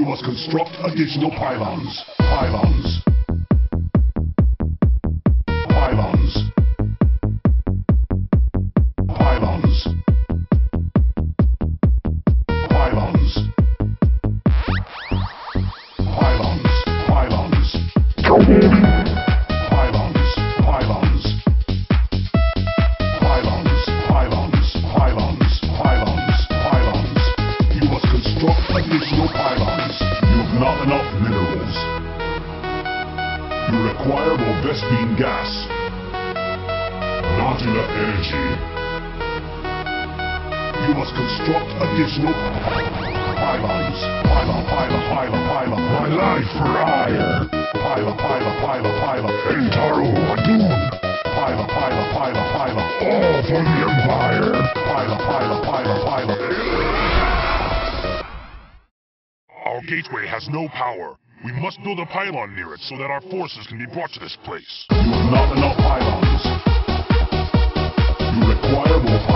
must construct additional pylons. Pylons. Pylons. Pylons. Pylons. Pylons. Pylons. Pylons. Pylons. Pylons. Pylons. Pylons. Pylons. Pylons. You must construct additional pylons. You have not enough minerals. You require more Vespene gas. Not enough energy. You must construct additional pylons. Pylon, pylon, pylon, pylon. My life for hire. Pylon, pylon, pylon, pylon. Entaro Adun. Pylon, pylon, pylon, pylon. All for the Empire. Pylon, pylon, pylon, pylon. Our gateway has no power. We must build a pylon near it so that our forces can be brought to this place. You have not enough pylons. You require more